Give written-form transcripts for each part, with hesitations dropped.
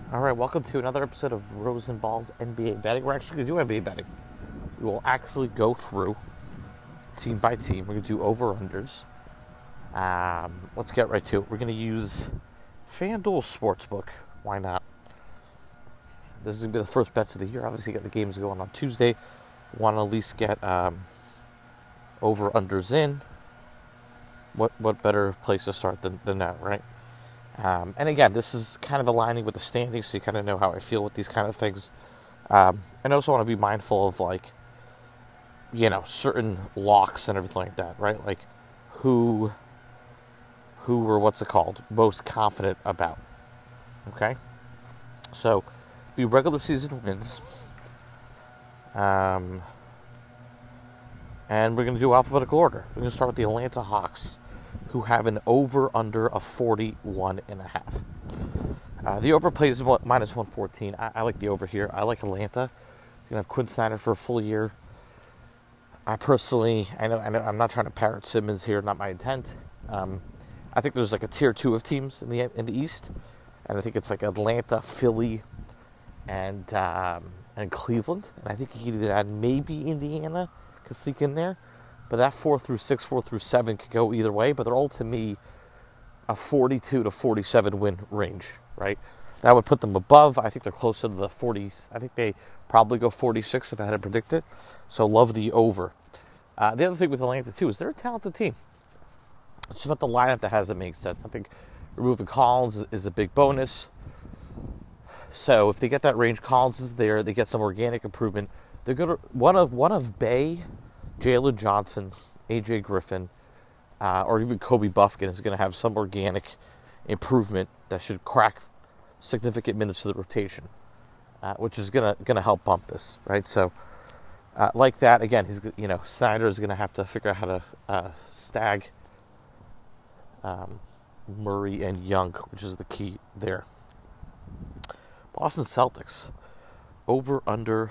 All right, welcome to another episode of Rose and Balls NBA betting. We're actually going to do NBA betting. We will actually go through team by team. We're going to do over-unders. Let's get right to it. We're going to use FanDuel Sportsbook. Why not? This is going to be the first bets of the year. Obviously, you got the games going on Tuesday. Want to at least get over-unders in. What better place to start than that, right? And again, this is kind of aligning with the standings, so you kind of know how I feel with these kind of things. And I also want to be mindful of, certain locks and everything like that, right? Like, who or what's it called, most confident about, okay? So, the regular season wins. And we're going to do alphabetical order. We're going to start with the Atlanta Hawks, who have an over-under of 41.5. The over play is minus 114. I like the over here. I like Atlanta. You're going to have Quinn Snyder for a full year. I know I'm not trying to parrot Simmons here, not my intent. I think there's like a tier 2 of teams in the East. And I think it's like Atlanta, Philly, and Cleveland. And I think you could add maybe Indiana could sneak in there. But that 4 through 6, 4 through 7 could go either way. But they're all, to me, a 42 to 47 win range, right? That would put them above. I think they're closer to the 40s. I think they probably go 46 if I had to predict it. So love the over. The other thing with Atlanta, too, is they're a talented team. It's about the lineup that hasn't made sense. I think removing Collins is a big bonus. So if they get that range, Collins is there. They get some organic improvement. They're going to one of Bay, Jalen Johnson, AJ Griffin, or even Kobe Buffkin is going to have some organic improvement that should crack significant minutes to the rotation, which is going to help bump this, right? So, like that again, Snyder is going to have to figure out how to stag Murray and Young, which is the key there. Boston Celtics over under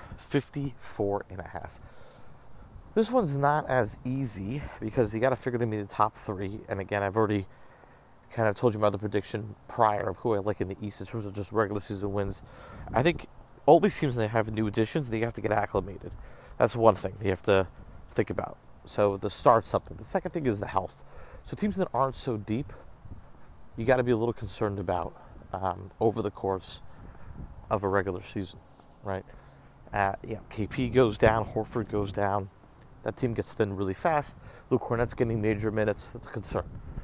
54.5. This one's not as easy because you got to figure them in the top 3. And again, I've already kind of told you about the prediction prior of who I like in the East in terms of just regular season wins. I think all these teams that have new additions, they have to get acclimated. That's one thing you have to think about. So the start's something. The second thing is the health. So teams that aren't so deep, you got to be a little concerned about over the course of a regular season, right? KP goes down, Horford goes down. That team gets thin really fast. Luke Kornet's getting major minutes. That's a concern.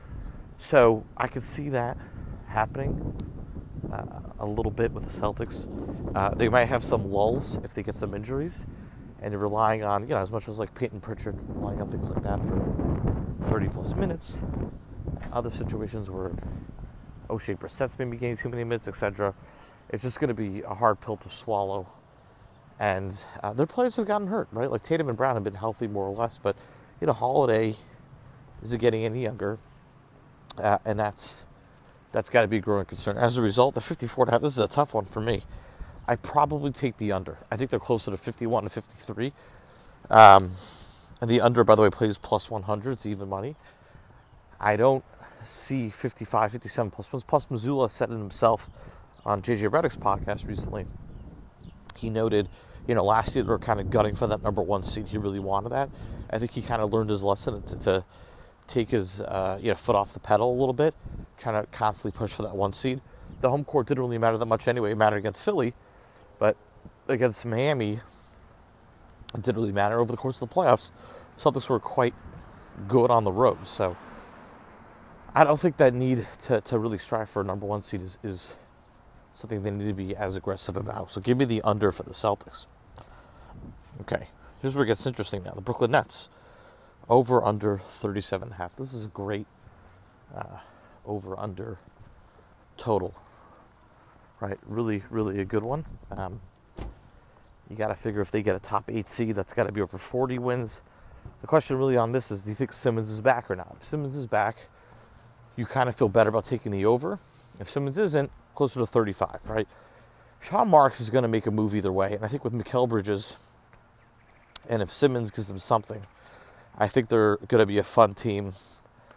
So I could see that happening a little bit with the Celtics. They might have some lulls if they get some injuries. And they're relying on, as much as like Peyton Pritchard, relying on things like that for 30-plus minutes. Other situations where O'Shea Brissett's maybe getting too many minutes, etc. It's just going to be a hard pill to swallow. And their players have gotten hurt, right? Like Tatum and Brown have been healthy more or less, but Holiday isn't getting any younger, and that's got to be a growing concern. As a result, the 54.5. This is a tough one for me. I probably take the under. I think they're closer to 51 to 53. And the under, by the way, plays plus 100. It's even money. I don't see 55, 57 plus ones. Plus, Mazzulla said it himself on JJ Redick's podcast recently. He noted, last year they were kind of gunning for that number 1 seed. He really wanted that. I think he kind of learned his lesson to take his foot off the pedal a little bit, trying to constantly push for that 1 seed. The home court didn't really matter that much anyway. It mattered against Philly, but against Miami, it didn't really matter. Over the course of the playoffs, Celtics were quite good on the road. So I don't think that need to really strive for a number 1 seed is something they need to be as aggressive about. So give me the under for the Celtics. Okay, here's where it gets interesting now. The Brooklyn Nets, over under 37.5. This is a great over under total, right? Really, really a good one. You got to figure if they get a top 8 seed, that's got to be over 40 wins. The question really on this is, do you think Simmons is back or not? If Simmons is back, you kind of feel better about taking the over. If Simmons isn't, closer to 35, right? Sean Marks is going to make a move either way. And I think with Mikal Bridges, and if Simmons gives them something, I think they're going to be a fun team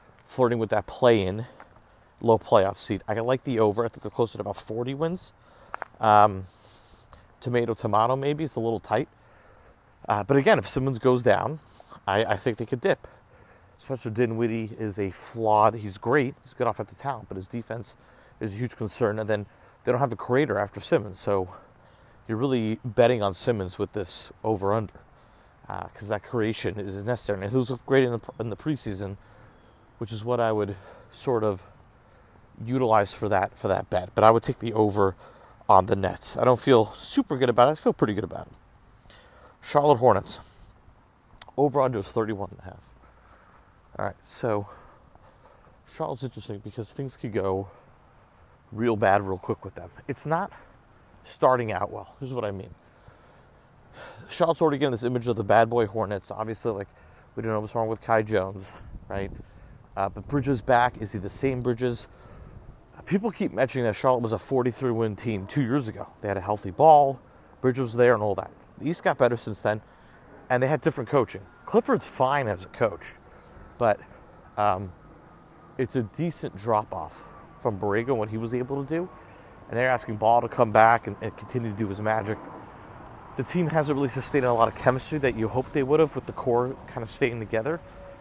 flirting with that play-in, low playoff seed. I like the over. I think they're closer to about 40 wins. Tomato, maybe. It's a little tight. But again, if Simmons goes down, I think they could dip. Spencer Dinwiddie is he's great. He's good offensive talent, but his defense is a huge concern. And then they don't have a creator after Simmons. So you're really betting on Simmons with this over-under. Because that creation is necessary. And he was great in the preseason, which is what I would sort of utilize for that bet. But I would take the over on the Nets. I don't feel super good about it. I feel pretty good about it. Charlotte Hornets. Over-under is 31.5. All right, so Charlotte's interesting because things could go real bad real quick with them. It's not starting out well. Here's what I mean. Charlotte's already getting this image of the bad boy Hornets. Obviously, like, we don't know what's wrong with Kai Jones, right? But Bridges back. Is he the same Bridges? People keep mentioning that Charlotte was a 43-win team 2 years ago. They had a healthy ball. Bridges was there and all that. The East got better since then, and they had different coaching. Clifford's fine as a coach, but it's a decent drop-off from Borrego and what he was able to do. And they're asking Ball to come back and continue to do his magic. The team hasn't really sustained a lot of chemistry that you hoped they would have with the core kind of staying together.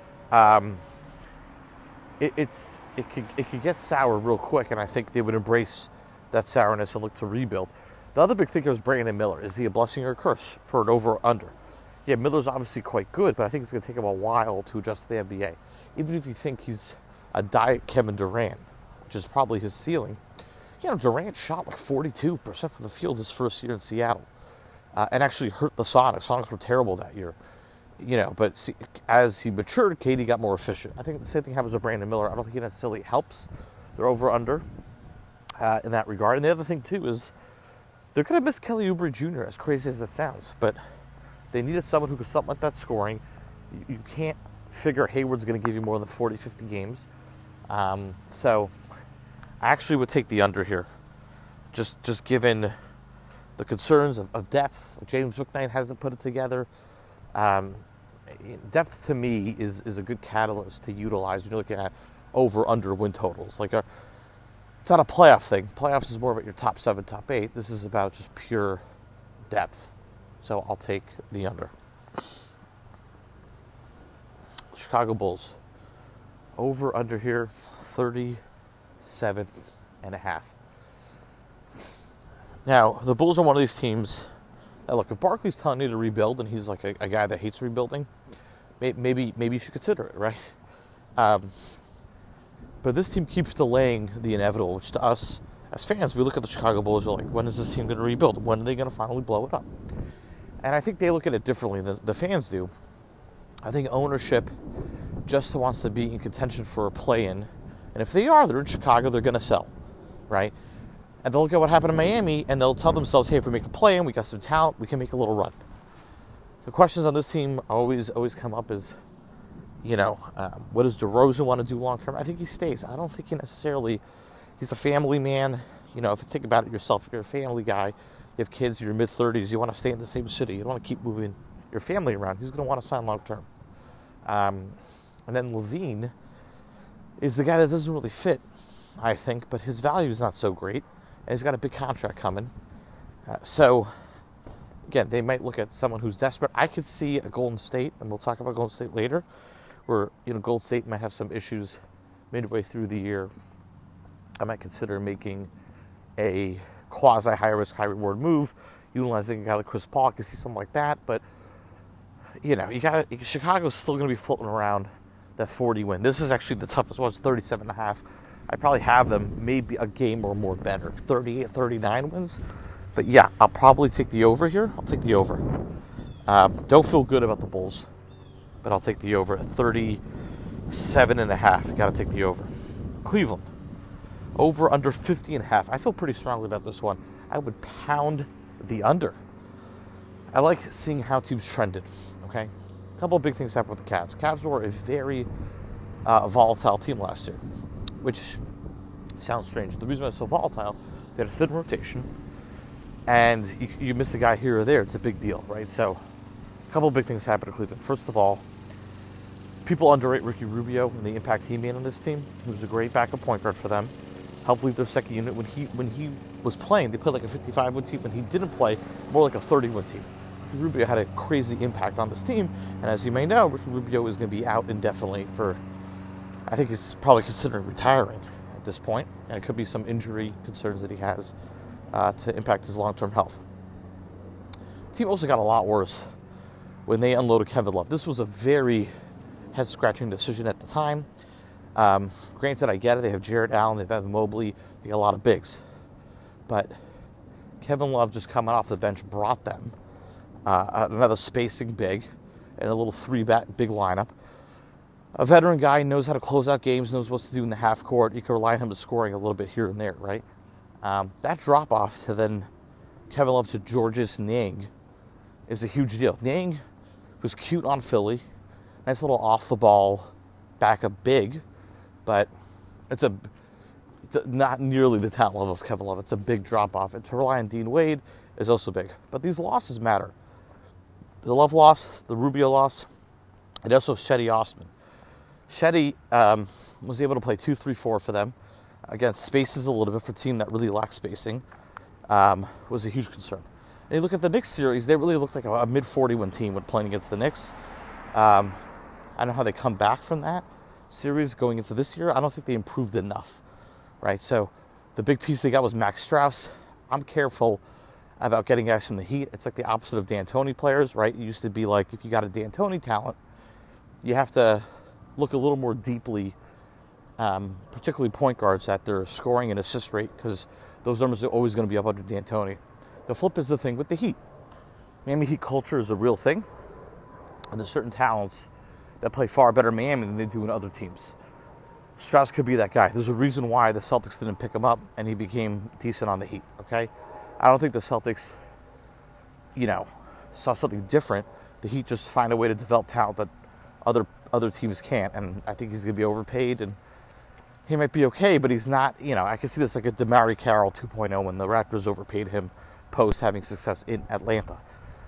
It could get sour real quick, and I think they would embrace that sourness and look to rebuild. The other big thing was Brandon Miller. Is he a blessing or a curse for an over or under? Yeah, Miller's obviously quite good, but I think it's going to take him a while to adjust to the NBA. Even if you think he's a diet Kevin Durant, which is probably his ceiling. Durant shot like 42% from the field his first year in Seattle. And actually hurt the Sonics. Sonics were terrible that year. But see, as he matured, KD got more efficient. I think the same thing happens with Brandon Miller. I don't think he necessarily helps their over-under in that regard. And the other thing, too, is they're going to miss Kelly Oubre Jr., as crazy as that sounds. But they needed someone who could supplement that scoring. You can't figure Hayward's going to give you more than 40, 50 games. So I actually would take the under here. Just given the concerns of depth. James McKnight hasn't put it together. Depth to me is a good catalyst to utilize when you're looking at over-under win totals. It's not a playoff thing. Playoffs is more about your top 7, top 8. This is about just pure depth. So I'll take the under. Chicago Bulls. Over-under here, 37.5. Now, the Bulls are one of these teams that, look, if Barkley's telling you to rebuild and he's like a guy that hates rebuilding, maybe you should consider it, right? But this team keeps delaying the inevitable, which to us, as fans, we look at the Chicago Bulls, we're like, when is this team going to rebuild? When are they going to finally blow it up? And I think they look at it differently than the fans do. I think ownership just wants to be in contention for a play-in. And if they are, they're in Chicago, they're going to sell, right? And they'll look at what happened in Miami, and they'll tell themselves, hey, if we make a play-in, we got some talent, we can make a little run. The questions on this team always come up is, what does DeRozan want to do long-term? I think he stays. I don't think he's a family man. If you think about it yourself, if you're a family guy, you have kids, you're mid-30s, you want to stay in the same city, you don't want to keep moving your family around. He's going to want to sign long-term. And then Levine is the guy that doesn't really fit, I think, but his value is not so great, and he's got a big contract coming. So, again, they might look at someone who's desperate. I could see a Golden State, and we'll talk about Golden State later, where Golden State might have some issues midway through the year. I might consider making a quasi-high-risk, high-reward move, utilizing a guy like Chris Paul. I could see something like that, but Chicago's still going to be floating around that 40 win. This is actually the toughest one. It's 37.5. I probably have them maybe a game or more better. 38, 39 wins. But yeah, I'll probably take the over here. I'll take the over. Don't feel good about the Bulls, but I'll take the over at 37.5. Got to take the over. Cleveland. Over under 50.5. I feel pretty strongly about this one. I would pound the under. I like seeing how teams trended. Okay, a couple of big things happened with the Cavs. Cavs were a very volatile team last year, which sounds strange. The reason why it's so volatile, they had a thin rotation, and you miss a guy here or there, it's a big deal, right? So, a couple of big things happened to Cleveland. First of all, people underrate Ricky Rubio and the impact he made on this team. He was a great backup point guard for them. Helped lead their second unit when he was playing, they played like a 55-win team. When he didn't play, more like a 30-win team. Rubio had a crazy impact on this team, and as you may know, Ricky Rubio is going to be out indefinitely for, I think he's probably considering retiring at this point, and it could be some injury concerns that he has to impact his long-term health. The team also got a lot worse when they unloaded Kevin Love. This was a very head-scratching decision at the time. Granted, I get it. They have Jared Allen, they have Evan Mobley, they got a lot of bigs. But Kevin Love just coming off the bench brought them another spacing big and a little big lineup. A veteran guy knows how to close out games, knows what to do in the half court. You can rely on him to scoring a little bit here and there, right? That drop-off to then Kevin Love to Georges Niang is a huge deal. Niang was cute on Philly. Nice little off-the-ball backup big, but it's not nearly the talent level as Kevin Love. It's a big drop-off. And to rely on Dean Wade is also big. But these losses matter. The Love loss, the Rubio loss, and also Cedi Osman. Cedi was able to play 2-3-4 for them. Again, spaces a little bit for a team that really lacks spacing. Was a huge concern. And you look at the Knicks series, they really looked like a mid-40-win team when playing against the Knicks. I don't know how they come back from that series going into this year. I don't think they improved enough, right? So the big piece they got was Max Strus. I'm careful about getting guys from the Heat. It's like the opposite of D'Antoni players, right? It used to be like if you got a D'Antoni talent, you have to look a little more deeply, particularly point guards, at their scoring and assist rate, because those numbers are always going to be up under D'Antoni. The flip is the thing with the Heat. Miami Heat culture is a real thing, and there's certain talents that play far better in Miami than they do in other teams. Strus could be that guy. There's a reason why the Celtics didn't pick him up, and he became decent on the Heat, okay? I don't think the Celtics, saw something different. The Heat just find a way to develop talent that other teams can't, and I think he's going to be overpaid, and he might be okay, but he's not, I can see this like a DeMarre Carroll 2.0 when the Raptors overpaid him post having success in Atlanta.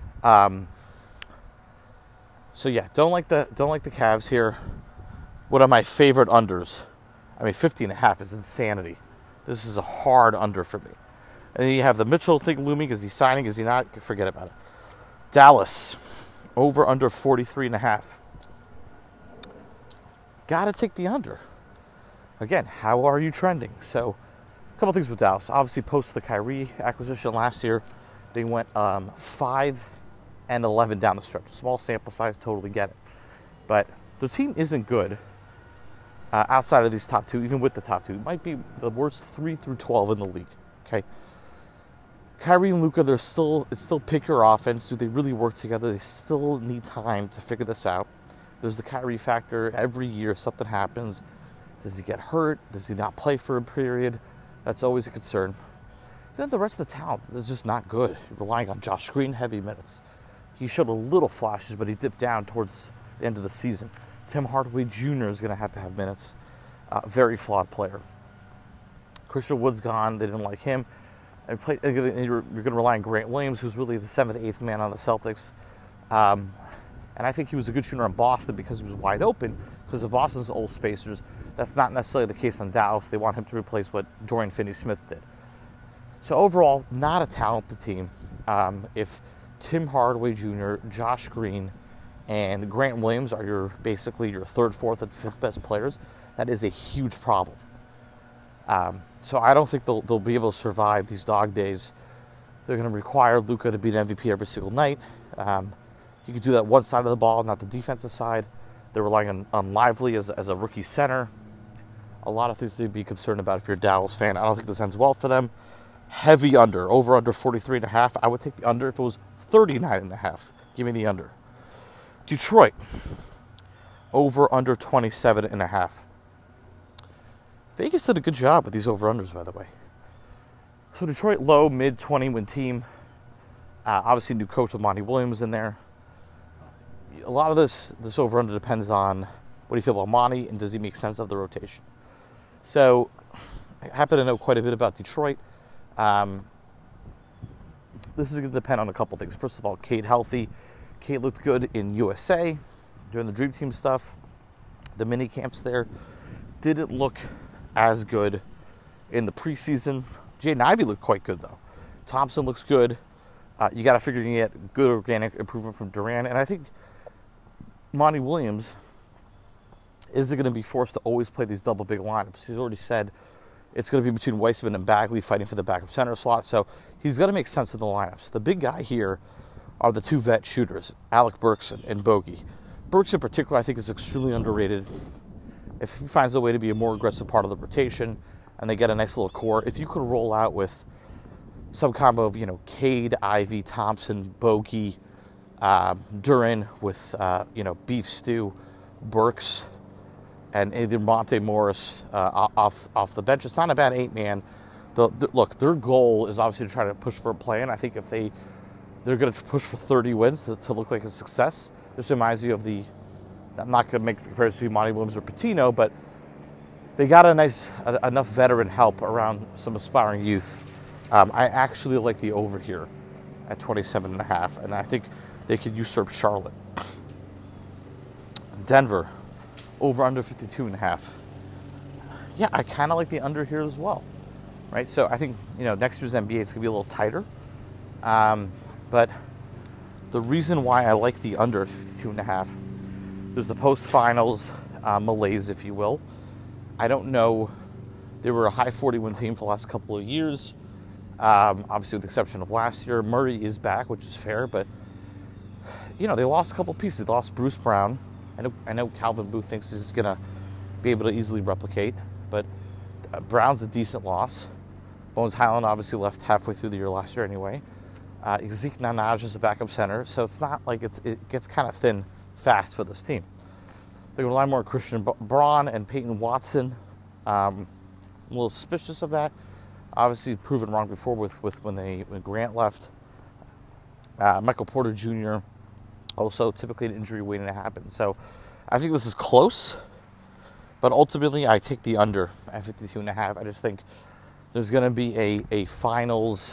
So yeah, don't like the Cavs here. One of my favorite unders. 50.5 is insanity. This is a hard under for me. And then you have the Mitchell thing looming. Is he signing? Is he not? Forget about it. Dallas, over under 43.5. Got to take the under. Again, how are you trending? So, a couple things with Dallas. Obviously, post the Kyrie acquisition last year, they went 5-11 down the stretch. Small sample size, totally get it. But the team isn't good outside of these top two, even with the top two. It might be the worst 3 through 12 in the league. Okay. Kyrie and Luka, it's still pick your offense. Do they really work together? They still need time to figure this out. There's the Kyrie factor. Every year something happens. Does he get hurt? Does he not play for a period? That's always a concern. Then the rest of the talent is just not good. You're relying on Josh Green, heavy minutes. He showed a little flashes, but he dipped down towards the end of the season. Tim Hardaway Jr. is going to have minutes. Very flawed player. Christian Wood's gone. They didn't like him. And you're going to rely on Grant Williams, who's really the 7th, 8th man on the Celtics. And I think he was a good shooter on Boston because he was wide open. Because of Boston's old spacers, that's not necessarily the case on Dallas. They want him to replace what Dorian Finney-Smith did. So overall, not a talented team. If Tim Hardaway Jr., Josh Green, and Grant Williams are basically your 3rd, 4th, and 5th best players, that is a huge problem. So I don't think they'll be able to survive these dog days. They're going to require Luka to beat MVP every single night. He could do that one side of the ball, not the defensive side. They're relying on Lively as a rookie center. A lot of things to be concerned about if you're a Dallas fan. I don't think this ends well for them. Heavy under 43.5. I would take the under if it was 39.5. Give me the under. Detroit, under 27.5. Vegas did a good job with these over-unders, by the way. So Detroit, low, mid-20 win team. Obviously, new coach with Monty Williams in there. A lot of this over-under depends on what do you feel about Monty and does he make sense of the rotation. So I happen to know quite a bit about Detroit. This is going to depend on a couple things. First of all, Cade healthy. Cade looked good in USA during the Dream Team stuff. The mini camps there didn't look as good in the preseason. Jaden Ivey looked quite good, though. Thompson looks good. You got to figure you get good organic improvement from Duran. And I think Monty Williams is going to be forced to always play these double big lineups. He's already said it's going to be between Weissman and Bagley fighting for the backup center slot. So he's going to make sense of the lineups. The big guy here are the two vet shooters, Alec Burks and Bogey. Burks in particular, I think, is extremely underrated. If he finds a way to be a more aggressive part of the rotation and they get a nice little core, if you could roll out with some combo of, Cade, Ivey, Thompson, Bogey, Duran with, Beef Stew, Burks, and either Monte Morris off the bench, it's not a bad 8-man. Look, their goal is obviously to try to push for a play, and I think if they're going to push for 30 wins to look like a success. This reminds me of I'm not going to make the comparison between Monty Williams or Patino, but they got enough veteran help around some aspiring youth. I actually like the over here at 27.5, and I think they could usurp Charlotte. Denver, over under 52.5. Yeah, I kind of like the under here as well, right? So I think, next year's NBA, it's going to be a little tighter. But the reason why I like the under at 52.5, there's the post-finals malaise, if you will. I don't know. They were a high 40-win team for the last couple of years. Obviously, with the exception of last year. Murray is back, which is fair, but, they lost a couple pieces. They lost Bruce Brown. I know Calvin Booth thinks he's going to be able to easily replicate, but Brown's a decent loss. Bones Highland obviously left halfway through the year last year anyway. Zeke Nanaj is a backup center, so it's not like it gets kind of thin fast for this team. They rely more on Christian Braun and Peyton Watson. I'm a little suspicious of that. Obviously, proven wrong before with when Grant left. Michael Porter Jr. also typically an injury waiting to happen. So I think this is close, but ultimately I take the under at 52.5. I just think there's going to be a finals,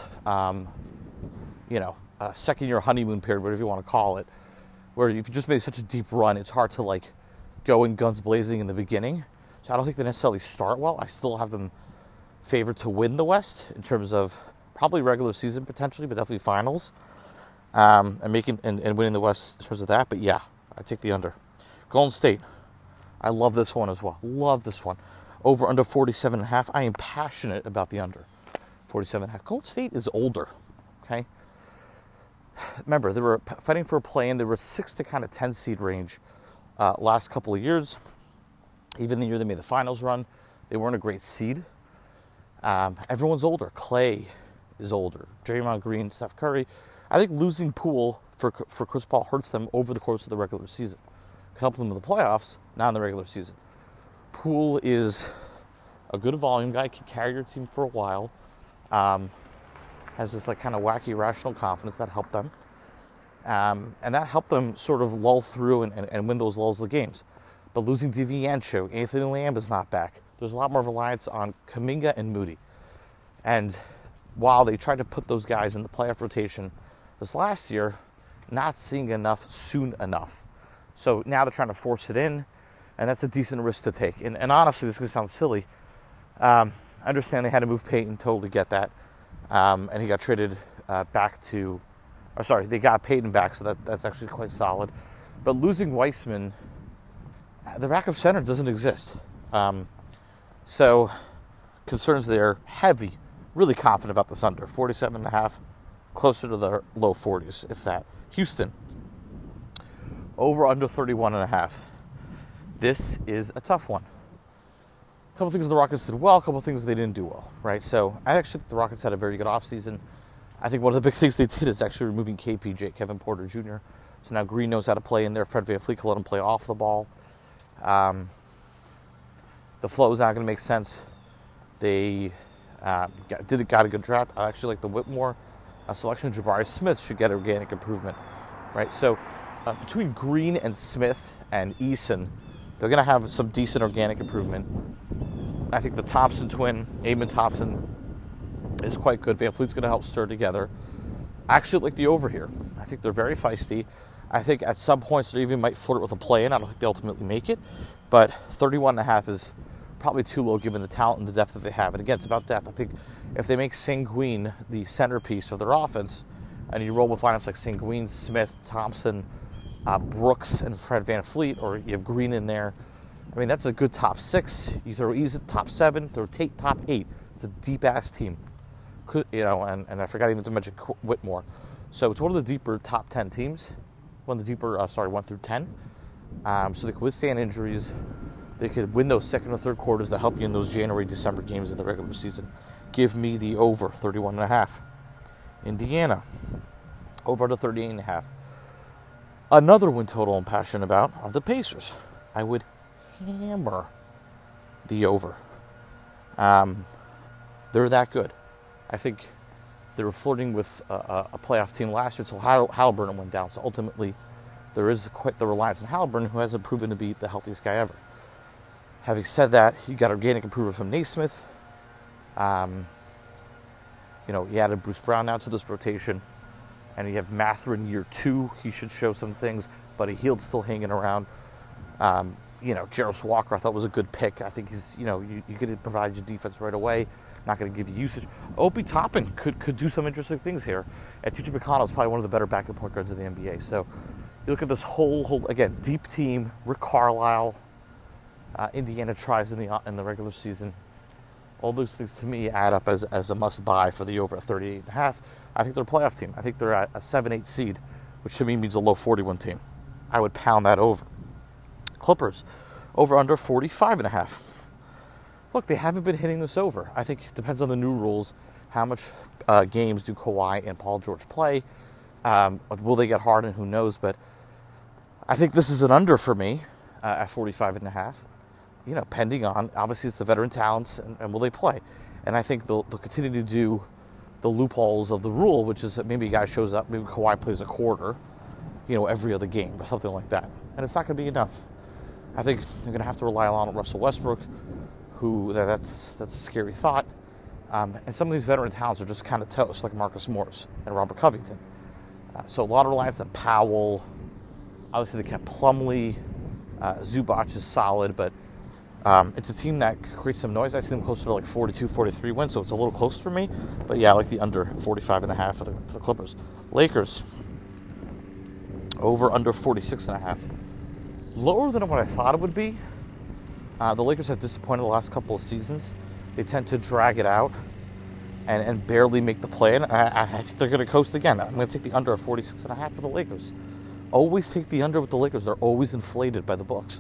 a second-year honeymoon period, whatever you want to call it, where if you just made such a deep run, it's hard to go in guns blazing in the beginning. So I don't think they necessarily start well. I still have them favored to win the West in terms of probably regular season potentially, but definitely finals, and winning the West in terms of that. But yeah, I take the under. Golden State, I love this one as well. Love this one. Over under 47.5. I am passionate about the under 47.5. Golden State is older. Okay. Remember, they were fighting for a play-in. They were 6 to kind of 10 seed range last couple of years. Even the year they made the finals run, they weren't a great seed. Everyone's older. Clay is older. Draymond Green, Steph Curry. I think losing Poole for Chris Paul hurts them over the course of the regular season. Can help them in the playoffs, not in the regular season. Poole is a good volume guy. Can carry your team for a while. Has this kind of wacky, irrational confidence that helped them. And that helped them sort of lull through and win those lulls of games. But losing DiVincenzo, Anthony Lamb is not back. There's a lot more reliance on Kuminga and Moody. And while they tried to put those guys in the playoff rotation this last year, not seeing enough soon enough. So now they're trying to force it in, and that's a decent risk to take. And honestly, this is going to sound silly. I understand they had to move Peyton, totally get that. And he got traded they got Peyton back, so that's actually quite solid. But losing Weissman, the backup center doesn't exist. So concerns there, heavy, really confident about this under. 47.5, closer to the low 40s, if that. Houston, over under 31.5. This is a tough one. A couple things the Rockets did well, a couple things they didn't do well, right? So I actually think the Rockets had a very good offseason. I think one of the big things they did is actually removing KPJ, Kevin Porter Jr. So now Green knows how to play in there. Fred VanVleet can let him play off the ball. The flow is not going to make sense. They got a good draft. I actually like the Whitmore selection. Jabari Smith should get organic improvement, right? So between Green and Smith and Eason, they're going to have some decent organic improvement. I think the Thompson twin, Amen Thompson, is quite good. VanVleet's going to help stir together. I actually like the over here. I think they're very feisty. I think at some points they even might flirt with a play-in. I don't think they ultimately make it. But 31.5 is probably too low given the talent and the depth that they have. And again, it's about depth. I think if they make Sanguine the centerpiece of their offense, and you roll with lineups like Sanguine, Smith, Thompson, Brooks, and Fred VanVleet, or you have Green in there, I mean, that's a good top 6. You throw Ease at top 7, throw Tate top 8. It's a deep-ass team. And I forgot even to mention Whitmore. So it's one of the deeper top 10 teams. One of the deeper, 1 through 10. So they could withstand injuries. They could win those second or third quarters that help you in those January, December games in the regular season. Give me the over, 31.5. Indiana, over under 38.5. Another win total I'm passionate about are the Pacers. I would hammer the over. They're that good. I think they were flirting with a playoff team last year until Halliburton went down. So ultimately, there is quite the reliance on Halliburton, who hasn't proven to be the healthiest guy ever. Having said that, you got organic improvement from Naismith. You added Bruce Brown now to this rotation, and you have Mathurin year 2. He should show some things, but Hield's still hanging around. Jarris Walker I thought was a good pick. I think he's, you could provide your defense right away. Not going to give you usage. Obi Toppin could do some interesting things here. And TJ McConnell is probably one of the better backup point guards in the NBA. So you look at this whole again, deep team. Rick Carlisle, Indiana tries in the regular season. All those things to me add up as a must buy for the over at 38.5. I think they're a playoff team. I think they're at a 7-8 seed, which to me means a low 41 team. I would pound that over. Clippers, over under 45.5. Look, they haven't been hitting this over. I think it depends on the new rules. How much games do Kawhi and Paul George play? Will they get Harden? Who knows? But I think this is an under for me at 45.5. Pending on, obviously, it's the veteran talents and will they play? And I think they'll continue to do the loopholes of the rule, which is that maybe a guy shows up, maybe Kawhi plays a quarter, every other game or something like that. And it's not going to be enough. I think they're going to have to rely on Russell Westbrook, who that's a scary thought. And some of these veteran talents are just kind of toast, like Marcus Morris and Robert Covington. So a lot of reliance on Powell. Obviously, they kept Plumlee. Zubac is solid, but it's a team that creates some noise. I see them closer to like 42, 43 wins, so it's a little closer for me. But yeah, I like the under 45.5 for the Clippers. Lakers, over under 46.5. Lower than what I thought it would be. The Lakers have disappointed the last couple of seasons. They tend to drag it out and barely make the play. And I think they're going to coast again. I'm going to take the under of 46.5 for the Lakers. Always take the under with the Lakers. They're always inflated by the books.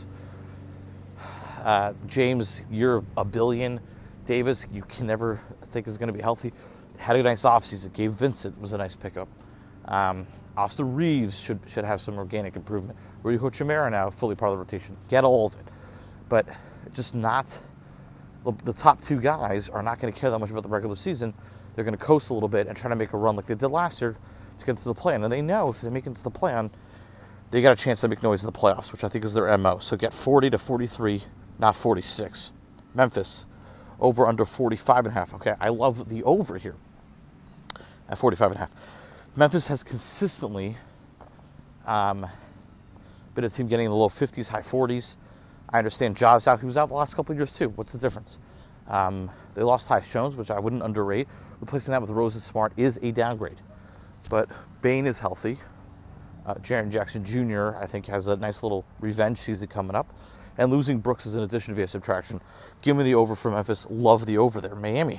James, you're $1 billion. Davis, you can never think is going to be healthy. Had a nice offseason. Gabe Vincent was a nice pickup. Austin Reeves should have some organic improvement. Rudy Hachimura now fully part of the rotation. Get all of it. But just not, the top 2 guys are not going to care that much about the regular season. They're going to coast a little bit and try to make a run like they did last year to get into the play-in. And they know if they make it into the play-in, they got a chance to make noise in the playoffs, which I think is their MO. So get 40 to 43, not 46. Memphis, over under 45.5. Okay, I love the over here at 45.5. Memphis has consistently been a team getting in the low 50s, high 40s. I understand Ja's out. He was out the last couple of years, too. What's the difference? They lost Tyus Jones, which I wouldn't underrate. Replacing that with Rose and Smart is a downgrade. But Bane is healthy. Jaren Jackson Jr., I think, has a nice little revenge season coming up. And losing Brooks is an addition via subtraction. Give me the over for Memphis. Love the over there. Miami,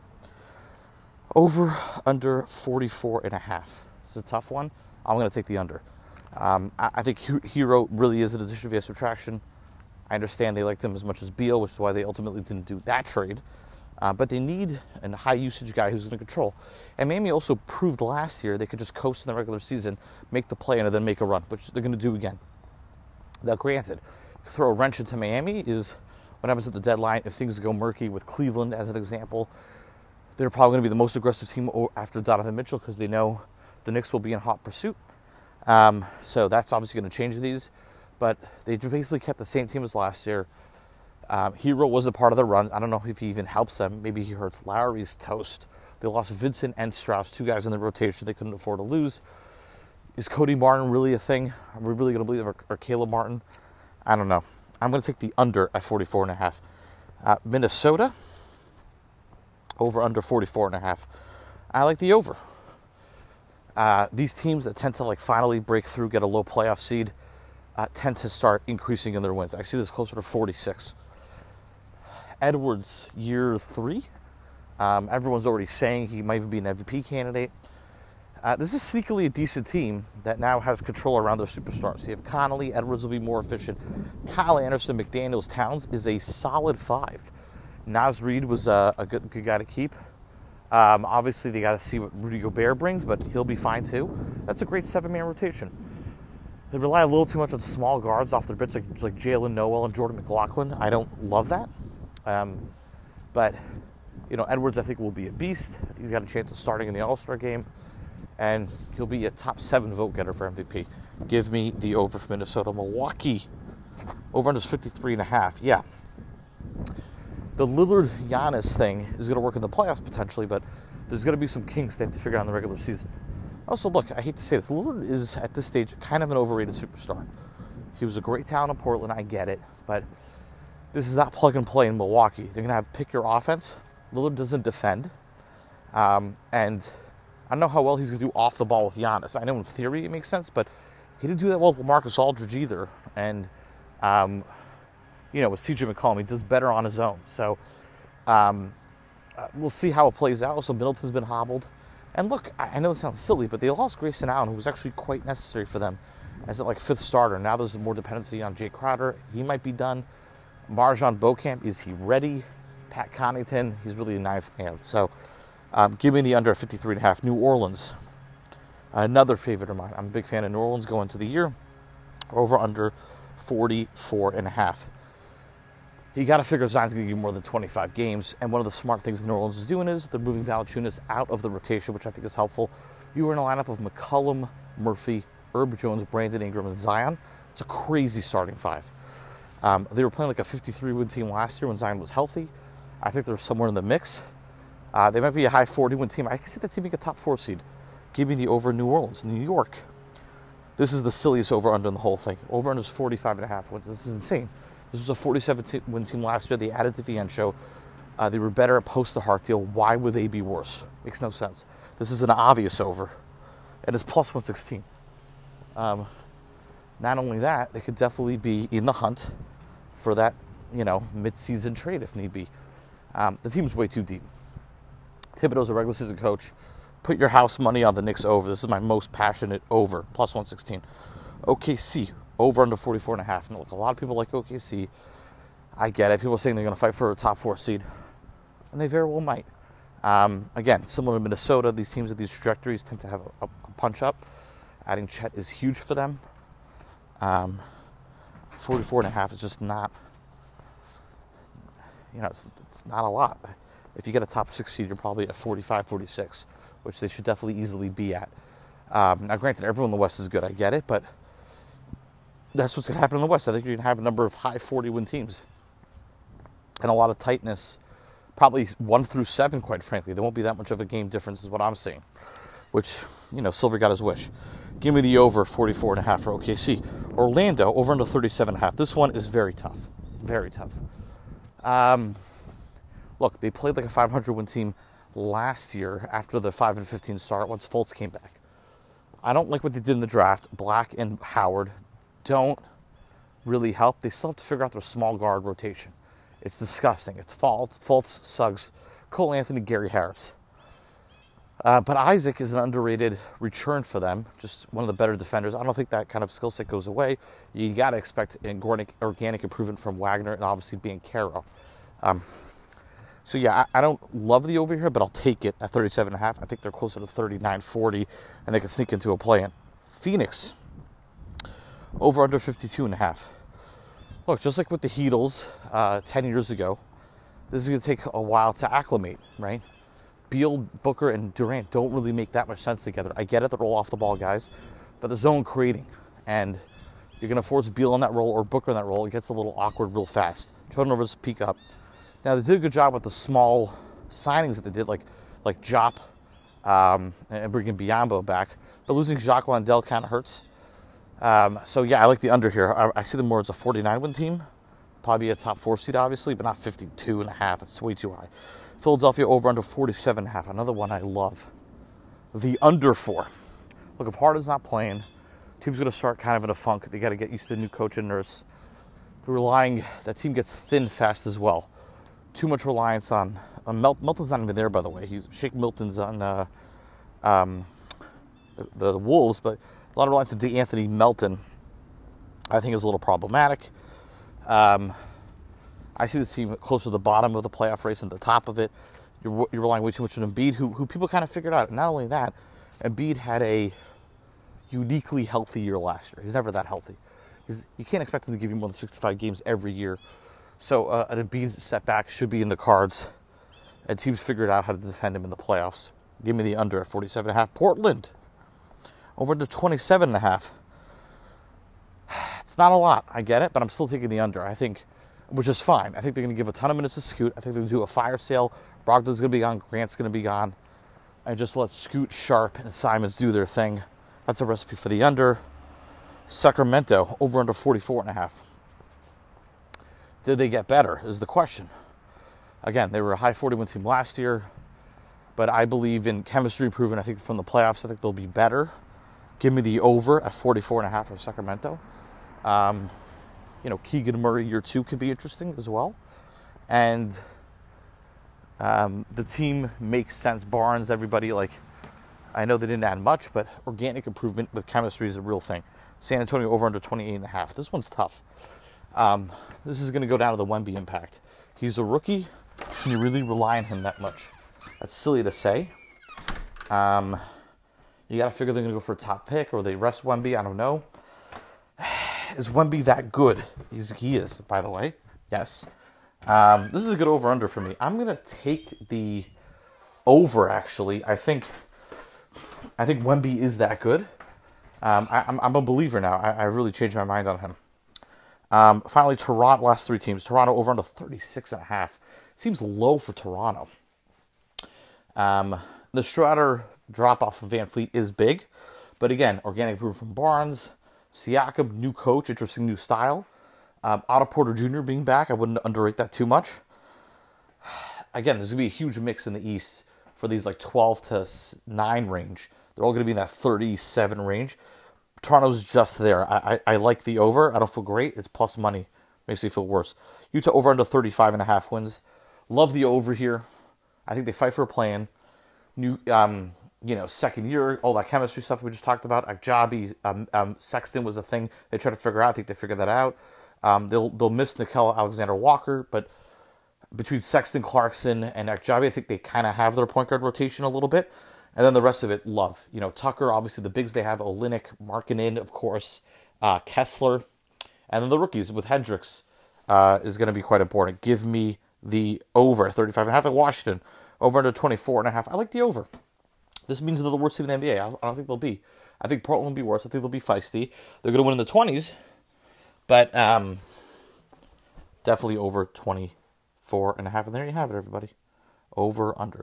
over under 44.5. It's a tough one. I'm going to take the under. I think Hero really is an addition via subtraction. I understand they liked him as much as Beal, which is why they ultimately didn't do that trade. But they need a high-usage guy who's going to control. And Miami also proved last year they could just coast in the regular season, make the play, and then make a run, which they're going to do again. Now, granted, throw a wrench into Miami is what happens at the deadline. If things go murky with Cleveland, as an example, they're probably going to be the most aggressive team after Donovan Mitchell because they know the Knicks will be in hot pursuit. So that's obviously going to change these. But they basically kept the same team as last year. Hero was a part of the run. I don't know if he even helps them. Maybe he hurts. Lowry's toast. They lost Vincent and Strauss, 2 guys in the rotation they couldn't afford to lose. Is Cody Martin really a thing? Are we really going to believe or Caleb Martin? I don't know. I'm going to take the under at 44.5. Minnesota, over under 44.5. I like the over. These teams that tend to like finally break through, get a low playoff seed, tend to start increasing in their wins. I see this closer to 46. Edwards, year 3. Everyone's already saying he might even be an MVP candidate. This is sneakily a decent team that now has control around their superstars. You have Connolly, Edwards will be more efficient. Kyle Anderson, McDaniels, Towns is a solid 5. Naz Reid was a good guy to keep. Obviously, they got to see what Rudy Gobert brings, but he'll be fine too. That's a great 7-man rotation. They rely a little too much on small guards off their bench, like Jalen Noel and Jordan McLaughlin. I don't love that. But, Edwards, I think, will be a beast. He's got a chance of starting in the All-Star game. And he'll be a top 7 vote getter for MVP. Give me the over for Minnesota. Milwaukee, over under 53.5. Yeah. The Lillard-Giannis thing is going to work in the playoffs potentially, but there's going to be some kinks they have to figure out in the regular season. Also, look, I hate to say this, Lillard is, at this stage, kind of an overrated superstar. He was a great talent in Portland, I get it, but this is not plug and play in Milwaukee. They're going to have pick your offense. Lillard doesn't defend. And I don't know how well he's going to do off the ball with Giannis. I know in theory it makes sense, but he didn't do that well with LaMarcus Aldridge either. And, with CJ McCollum, he does better on his own. So we'll see how it plays out. So Middleton's been hobbled. And look, I know it sounds silly, but they lost Grayson Allen, who was actually quite necessary for them as a 5th starter. Now there's more dependency on Jay Crowder. He might be done. Marjon Beauchamp, is he ready? Pat Connaughton, he's really a 9th man. So give me the under 53.5. New Orleans, another favorite of mine. I'm a big fan of New Orleans going into the year. Over under 44.5. You got to figure Zion's going to give you more than 25 games. And one of the smart things New Orleans is doing is they're moving Valanciunas out of the rotation, which I think is helpful. You were in a lineup of McCollum, Murphy, Herb Jones, Brandon Ingram, and Zion. It's a crazy starting 5. They were playing like a 53-win team last year when Zion was healthy. I think they're somewhere in the mix. They might be a high 40-win team. I can see that team being a top 4 seed. Give me the over in New Orleans. New York. This is the silliest over-under in the whole thing. Over-under is 45.5 wins. This is insane. This was a 47-win team last year. They added DiVincenzo. They were better at post the Hart deal. Why would they be worse? Makes no sense. This is an obvious over. And it's plus 116. Not only that, they could definitely be in the hunt for that, mid-season trade if need be. The team's way too deep. Thibodeau's a regular season coach. Put your house money on the Knicks over. This is my most passionate over. Plus 116. OKC, over under 44.5. And look, a lot of people like OKC. I get it. People are saying they're going to fight for a top 4 seed. And they very well might. Again, similar to Minnesota, these teams with these trajectories tend to have a punch up. Adding Chet is huge for them. 44.5 is just not, it's not a lot. If you get a top 6 seed, you're probably at 45, 46, which they should definitely easily be at. Now, granted, everyone in the West is good. I get it, but that's what's going to happen in the West. I think you're going to have a number of high 40-win teams and a lot of tightness, probably 1 through 7, quite frankly. There won't be that much of a game difference is what I'm seeing, which, Silver got his wish. Give me the over 44.5 for OKC. Orlando, over under 37.5. This one is very tough. Very tough. Look, they played like a 500-win team last year after the 5-15 start once Fultz came back. I don't like what they did in the draft. Black and Howard don't really help. They still have to figure out their small guard rotation. It's disgusting. It's Fultz, Suggs, Cole Anthony, Gary Harris. But Isaac is an underrated return for them, just one of the better defenders. I don't think that kind of skill set goes away. You got to expect organic improvement from Wagner and obviously being Caro. So, yeah, I don't love the over here, but I'll take it at 37.5. I think they're closer to 39, 40, and they can sneak into a play-in. Phoenix, over under 52.5. Look, just like with the Heatles 10 years ago, this is going to take a while to acclimate, right? Beal, Booker, and Durant don't really make that much sense together. I get it, they're all off-the-ball guys, but the zone creating, and you're going to force Beal on that role or Booker on that role. It gets a little awkward real fast. Turnovers peak up. Now, they did a good job with the small signings that they did, like Jop and bringing Biyombo back, but losing Jacques Landale kind of hurts. So, yeah, I like the under here. I see them more as a 49-win team, Probably be a top 4 seed, obviously, but not 52.5. It's way too high. Philadelphia over under 47.5. Another one I love. The under 4. Look, if Harden's not playing, team's going to start kind of in a funk. They got to get used to the new coach and Nurse. That team gets thin fast as well. Too much reliance on Milton's not even there, by the way. Shake Milton's on the Wolves, but a lot of reliance on DeAnthony Melton, I think, is a little problematic. I see this team closer to the bottom of the playoff race than the top of it. You're relying way too much on Embiid, who people kind of figured out. And not only that, Embiid had a uniquely healthy year last year. He's never that healthy. You can't expect him to give you more than 65 games every year. So an Embiid setback should be in the cards. And teams figured out how to defend him in the playoffs. Give me the under at 47.5. Portland, over to 27.5. It's not a lot. I get it, but I'm still taking the under. I think, which is fine. I think they're going to give a ton of minutes to Scoot. I think they're going to do a fire sale. Brogdon's going to be gone. Grant's going to be gone. And just let Scoot, Sharp, and Simons do their thing. That's a recipe for the under. Sacramento, over under 44.5. Did they get better is the question. Again, they were a high 40-win team last year, but I believe in chemistry improvement. I think from the playoffs, I think they'll be better. Give me the over at 44.5 for Sacramento. Keegan Murray year 2 could be interesting as well. And the team makes sense. Barnes, everybody, I know they didn't add much, but organic improvement with chemistry is a real thing. San Antonio over under 28.5. This one's tough. This is going to go down to the Wemby impact. He's a rookie. Can you really rely on him that much? That's silly to say. You got to figure they're going to go for a top pick, or they rest Wemby. I don't know. Is Wemby that good? He is, by the way. Yes. This is a good over-under for me. I'm going to take the over, actually. I think Wemby is that good. I'm a believer now. I really changed my mind on him. Finally, Toronto, last 3 teams. Toronto over under 36.5. Seems low for Toronto. The Schroeder drop-off from Van Fleet is big. But again, organic improvement from Barnes. Siakam, new coach, interesting new style. Otto Porter Jr. being back, I wouldn't underrate that too much. Again, there's going to be a huge mix in the East for these 12 to 9 range. They're all going to be in that 37 range. Toronto's just there. I like the over. I don't feel great. It's plus money. Makes me feel worse. Utah over under 35.5 wins. Love the over here. I think they fight for a play-in. New, second year, all that chemistry stuff we just talked about. Agbaji, Sexton was a thing they tried to figure out. I think they figured that out. They'll miss Nickeil Alexander-Walker, but between Sexton, Clarkson, and Agbaji, I think they kind of have their point guard rotation a little bit. And then the rest of it, love. Tucker, obviously the bigs they have, Olynyk, Markkanen, of course, Kessler. And then the rookies with Hendricks is going to be quite important. Give me the over, 35.5 at Washington. Over under 24.5. I like the over. This means they're the worst team in the NBA. I don't think they'll be. I think Portland will be worse. I think they'll be feisty. They're going to win in the 20s. But definitely over 24.5. And there you have it, everybody. Over, under.